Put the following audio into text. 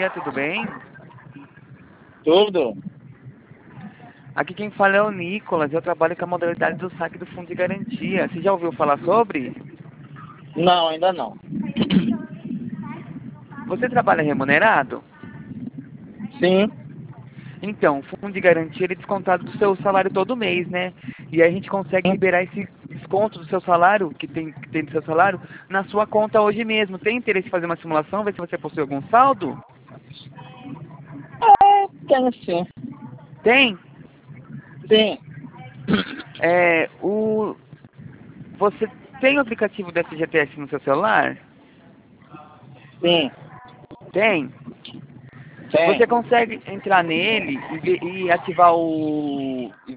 dia, tudo bem? Tudo? Aqui quem fala é o Nicolas, eu trabalho com a modalidade do saque do Fundo de Garantia. Você já ouviu falar sobre? Não, ainda não. Você trabalha remunerado? Sim. Então, o Fundo de Garantia ele é descontado do seu salário todo mês, né? E aí a gente consegue liberar esse desconto do seu salário, que tem do seu salário, na sua conta hoje mesmo. Tem interesse em fazer uma simulação, ver se você possui algum saldo? Tenho sim. Tem? Sim. Você tem o aplicativo da FGTS no seu celular? Sim. Tem? Tem. Você consegue entrar nele e ativar